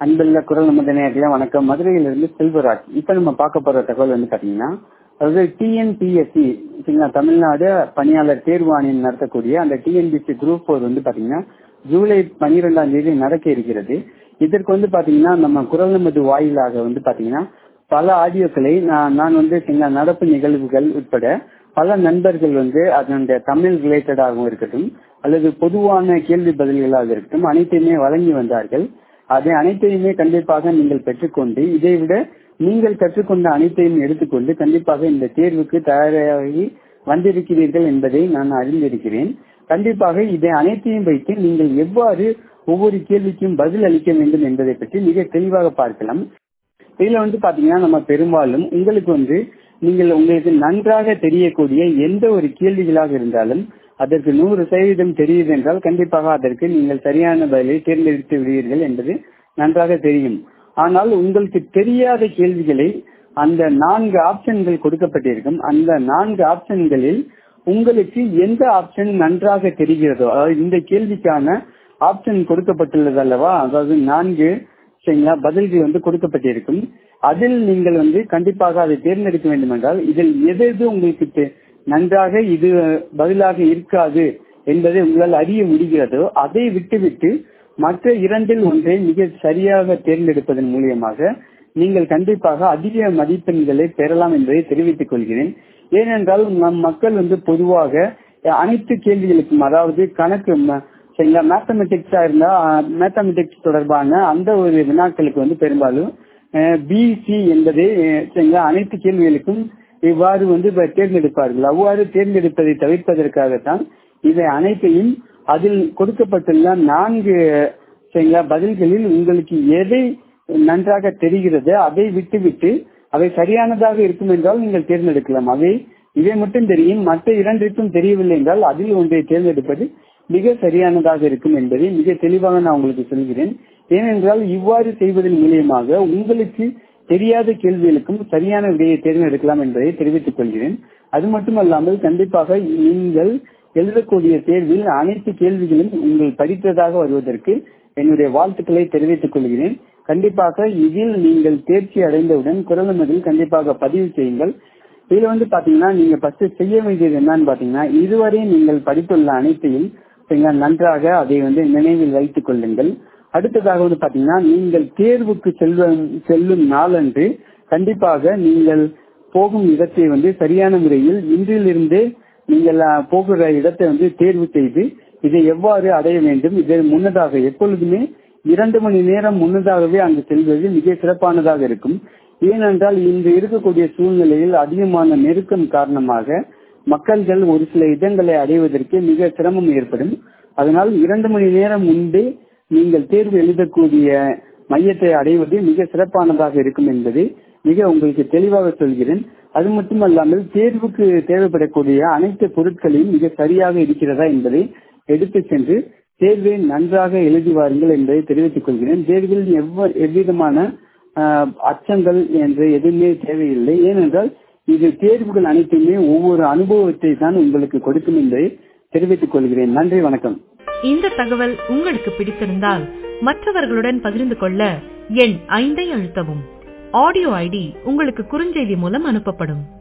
அன்புள்ள குரல் நமது நேயர்களே வணக்கம். மதுரையிலிருந்து செல்வராஜ். இப்ப நம்ம பார்க்க போற தகவல் வந்து பாத்தீங்கன்னா, அதாவது டிஎன்பிஎஸ்சி தமிழ்நாடு பணியாளர் தேர்வு ஆணையம் நடத்தக்கூடிய அந்த டிஎன்பிஎஸ்சி குரூப் 4 வந்து பாத்தீங்கன்னா ஜூலை 12ஆம் தேதி நடக்க இருக்கிறது. இதற்கு வந்து பாத்தீங்கன்னா நம்ம குரல் நமது வாயிலாக வந்து பாத்தீங்கன்னா பல ஆடியோக்களை நான் வந்து நடப்பு நிகழ்வுகள் உட்பட பல நண்பர்கள் வந்து அதனுடைய தமிழ் ரிலேட்டடாகவும் இருக்கட்டும் அல்லது பொதுவான கேள்வி பதில்களாக இருக்கட்டும் அனைத்தையுமே வழங்கி வந்தார்கள். அதை அனைத்தையுமே கண்டிப்பாக நீங்கள் பெற்றுக்கொண்டு இதைவிட நீங்கள் கற்றுக்கொண்ட அனைத்தையும் எடுத்துக்கொண்டு கண்டிப்பாக இந்த தேர்வுக்கு தயாராகி வந்திருக்கிறீர்கள் என்பதை நான் அறிந்திருக்கிறேன். கண்டிப்பாக இதை அனைத்தையும் வைத்து நீங்கள் எவ்வாறு ஒவ்வொரு கேள்விக்கும் பதில் அளிக்க வேண்டும் என்பதை பற்றி மிக தெளிவாக பார்க்கலாம். இதுல வந்து பாத்தீங்கன்னா நம்ம பெரும்பாலும் உங்களுக்கு நன்றாக தெரியக்கூடிய எந்த ஒரு கேள்விகளாக இருந்தாலும் அதற்கு 100% தெரியுது என்றால் கண்டிப்பாக அதற்கு நீங்கள் சரியான பதிலை தேர்ந்தெடுத்து விடுவீர்கள் என்பது நன்றாக தெரியும். ஆனால் உங்களுக்கு தெரியாத கேள்விகளை அந்த 4 ஆப்ஷன்கள் கொடுக்கப்பட்டிருக்கும். அந்த 4 ஆப்ஷன்களில் உங்களுக்கு எந்த ஆப்ஷன் நன்றாக தெரிகிறதோ, அதாவது இந்த கேள்விக்கான ஆப்ஷன் கொடுக்கப்பட்டுள்ளது அல்லவா, அதாவது 4 பதில்கள் வந்து கொடுக்கப்பட்டிருக்கும். அதில் நீங்கள் கண்டிப்பாக அதை தேர்ந்தெடுக்க வேண்டும் என்றால் இதில் எது உங்களுக்கு நன்றாக இது பதிலாக இருக்காது என்பதை உங்களால் அறிய முடிகிறதோ அதை விட்டுவிட்டு மற்ற 2இல் ஒன்றை மிக சரியாக தேர்ந்தெடுப்பதன் மூலியமாக நீங்கள் கண்டிப்பாக அதிக மதிப்பெண்களை பெறலாம் என்பதை தெரிவித்துக் கொள்கிறேன். ஏனென்றால் நம் மக்கள் பொதுவாக அனைத்து கேள்விகளுக்கும், அதாவது கணக்கு மேத்தமெட்டிக்ஸா இருந்தா மேத்தமெட்டிக்ஸ் தொடர்பான அந்த ஒரு வினாக்களுக்கு பெரும்பாலும் பிசி என்பதை அனைத்து கேள்விகளுக்கும் இவ்வாறு தேர்ந்தெடுப்பார்கள். அவ்வாறு தேர்ந்தெடுப்பதை தவிர்ப்பதற்காகத்தான் இவை அனைத்தையும் அதில் கொடுக்கப்பட்டுள்ள 4 பதில்களில் உங்களுக்கு எதை நன்றாக தெரிகிறது அதை விட்டுவிட்டு அவை சரியானதாக இருக்கும் என்றால் நீங்கள் தேர்ந்தெடுக்கலாம். இவை மட்டும் தெரியும், மற்ற 2க்கும் தெரியவில்லை என்றால் அதில் ஒன்றை தேர்ந்தெடுப்பது மிக சரியானதாக இருக்கும் என்பதை மிக தெளிவாக நான் உங்களுக்கு சொல்கிறேன். ஏனென்றால் இவ்வாறு செய்வதன் மூலியமாக உங்களுக்கு தெரியாத கேள்விகளுக்கும் சரியான விடையை தேர்ந்தெடுக்கலாம் என்பதை தெரிவித்துக் கொள்கிறேன். அது மட்டுமல்லாமல் கண்டிப்பாக நீங்கள் எழுதக்கூடிய தேர்வில் அனைத்து கேள்விகளும் உங்கள் படித்ததாக வருவதற்கு என்னுடைய வாழ்த்துக்களை தெரிவித்துக் கொள்கிறேன். கண்டிப்பாக இதில் நீங்கள் தேர்ச்சி அடைந்தவுடன் குரல் நமதில் கண்டிப்பாக பதிவு செய்யுங்கள். இதுல பாத்தீங்கன்னா நீங்க ஃபர்ஸ்ட் செய்ய வேண்டியது என்னன்னு பாத்தீங்கன்னா, இதுவரை நீங்கள் படித்துள்ள அனைத்தையும் நன்றாக அதை நினைவில் வைத்துக் கொள்ளுங்கள். அடுத்ததாக பாத்தீங்கன்னா நீங்கள் தேர்வுக்கு செல்லும் நாளன்று கண்டிப்பாக நீங்கள் போகும் இடத்தை சரியான முறையில் இன்றிலிருந்தே நீங்கள் போகிற இடத்தை தேர்வு செய்து இதை எவ்வாறு அடைய வேண்டும், இதை முன்னதாக எப்பொழுதுமே 2 மணி நேரம் முன்னதாகவே அங்கு செல்வது மிக சிறப்பானதாக இருக்கும். ஏனென்றால் இன்று இருக்கக்கூடிய சூழ்நிலையில் அதிகமான நெருக்கம் காரணமாக மக்கள்கள் ஒரு சில இடங்களை அடைவதற்கு மிக சிரமம் ஏற்படும். அதனால் 2 மணி நேரம் முன்பே நீங்கள் தேர்வு எழுதக்கூடிய மையத்தை அடைவது மிக சிறப்பானதாக இருக்கும் என்பதை மிக உங்களுக்கு தெளிவாக சொல்கிறேன். அது மட்டுமல்லாமல் தேர்வுக்கு தேவைப்படக்கூடிய அனைத்து பொருட்களையும் மிக சரியாக இருக்கிறதா என்பதை எடுத்து சென்று தேர்வை நன்றாக எழுதி வாருங்கள் என்பதை தெரிவித்துக் கொள்கிறேன். தேர்வில் எவ்விதமான அச்சங்கள் என்று எதுவுமே தேவையில்லை. ஏனென்றால் இது தேர்வுகள் அனைத்துமே ஒவ்வொரு அனுபவத்தை தான் உங்களுக்கு கொடுக்கும் என்பதை தெரிவித்துக் கொள்கிறேன். நன்றி, வணக்கம். இந்த தகவல் உங்களுக்கு பிடித்திருந்தால் மற்றவர்களுடன் பகிர்ந்து கொள்ள எண் 5 அழுத்தவும். ஆடியோ ஐடி உங்களுக்கு குறுஞ்செய்தி மூலம் அனுப்பப்படும்.